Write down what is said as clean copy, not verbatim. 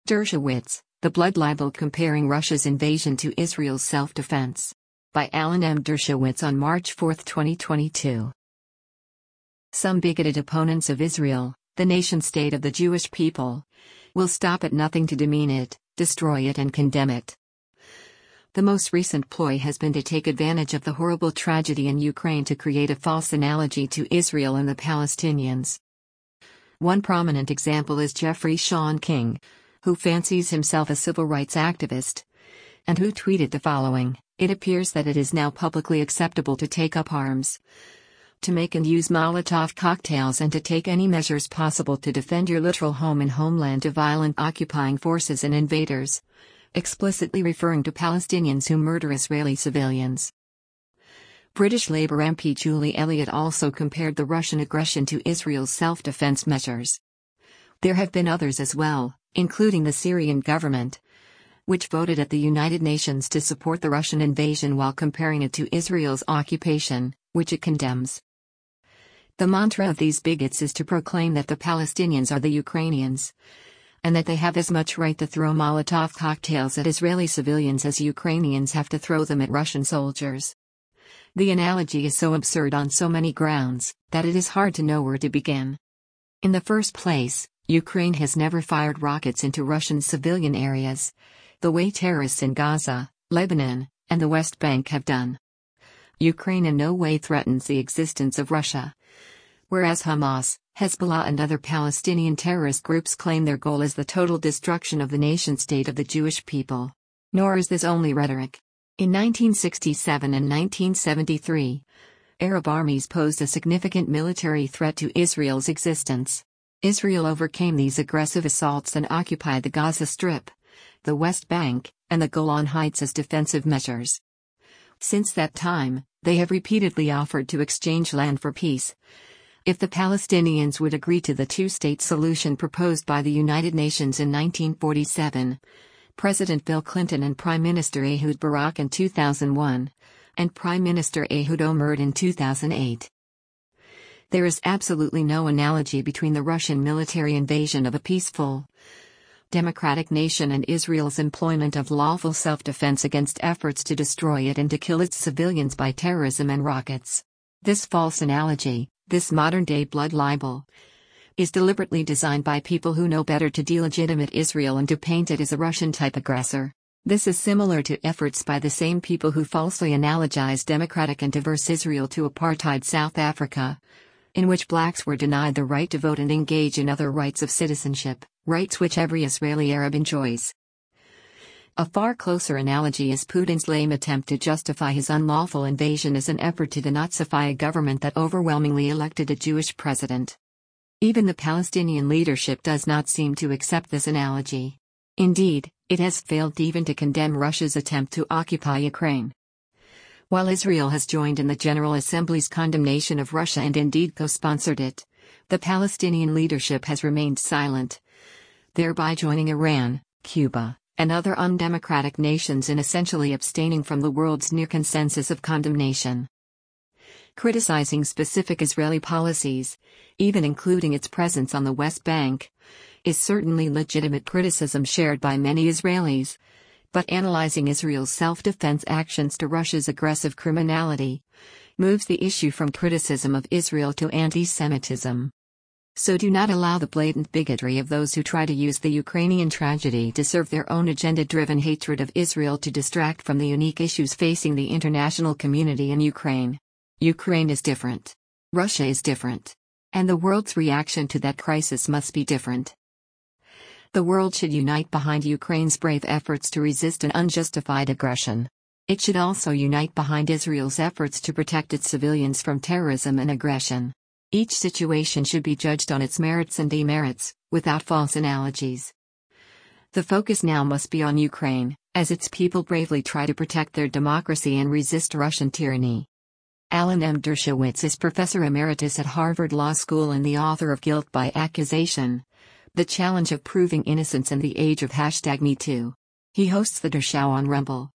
Dershowitz, The Blood Libel Comparing Russia's Invasion to Israel's Self-Defense. By Alan M. Dershowitz on March 4, 2022. Some bigoted opponents of Israel, the nation-state of the Jewish people, will stop at nothing to demean it, destroy it and condemn it. The most recent ploy has been to take advantage of the horrible tragedy in Ukraine to create a false analogy to Israel and the Palestinians. One prominent example is Jeffrey Sean King, who fancies himself a civil rights activist, and who tweeted the following: "It appears that it is now publicly acceptable to take up arms, to make and use Molotov cocktails and to take any measures possible to defend your literal home and homeland to violent occupying forces and invaders," explicitly referring to Palestinians who murder Israeli civilians. British Labour MP Julie Elliott also compared the Russian aggression to Israel's self-defense measures. There have been others as well, including the Syrian government, which voted at the United Nations to support the Russian invasion while comparing it to Israel's occupation, which it condemns. The mantra of these bigots is to proclaim that the Palestinians are the Ukrainians, and that they have as much right to throw Molotov cocktails at Israeli civilians as Ukrainians have to throw them at Russian soldiers. The analogy is so absurd on so many grounds, that it is hard to know where to begin. In the first place, Ukraine has never fired rockets into Russian civilian areas, the way terrorists in Gaza, Lebanon, and the West Bank have done. Ukraine in no way threatens the existence of Russia, whereas Hamas, Hezbollah and other Palestinian terrorist groups claim their goal is the total destruction of the nation-state of the Jewish people. Nor is this only rhetoric. In 1967 and 1973, Arab armies posed a significant military threat to Israel's existence. Israel overcame these aggressive assaults and occupied the Gaza Strip, the West Bank, and the Golan Heights as defensive measures. Since that time, they have repeatedly offered to exchange land for peace, if the Palestinians would agree to the two-state solution proposed by the United Nations in 1947, President Bill Clinton and Prime Minister Ehud Barak in 2001, and Prime Minister Ehud Olmert in 2008. There is absolutely no analogy between the Russian military invasion of a peaceful, democratic nation and Israel's employment of lawful self-defense against efforts to destroy it and to kill its civilians by terrorism and rockets. This false analogy, this modern-day blood libel, is deliberately designed by people who know better to delegitimate Israel and to paint it as a Russian-type aggressor. This is similar to efforts by the same people who falsely analogize democratic and diverse Israel to apartheid South Africa, in which blacks were denied the right to vote and engage in other rights of citizenship, rights which every Israeli Arab enjoys. A far closer analogy is Putin's lame attempt to justify his unlawful invasion as an effort to denazify a government that overwhelmingly elected a Jewish president. Even the Palestinian leadership does not seem to accept this analogy. Indeed, it has failed even to condemn Russia's attempt to occupy Ukraine. While Israel has joined in the General Assembly's condemnation of Russia and indeed co-sponsored it, the Palestinian leadership has remained silent, thereby joining Iran, Cuba, and other undemocratic nations in essentially abstaining from the world's near consensus of condemnation. Criticizing specific Israeli policies, even including its presence on the West Bank, is certainly legitimate criticism shared by many Israelis. But analyzing Israel's self-defense actions to Russia's aggressive criminality moves the issue from criticism of Israel to anti-Semitism. So do not allow the blatant bigotry of those who try to use the Ukrainian tragedy to serve their own agenda-driven hatred of Israel to distract from the unique issues facing the international community in Ukraine. Ukraine is different. Russia is different. And the world's reaction to that crisis must be different. The world should unite behind Ukraine's brave efforts to resist an unjustified aggression. It should also unite behind Israel's efforts to protect its civilians from terrorism and aggression. Each situation should be judged on its merits and demerits, without false analogies. The focus now must be on Ukraine, as its people bravely try to protect their democracy and resist Russian tyranny. Alan M. Dershowitz is Professor Emeritus at Harvard Law School and the author of Guilt by Accusation: The Challenge of Proving Innocence in the Age of #MeToo. He hosts the Der Show on Rumble.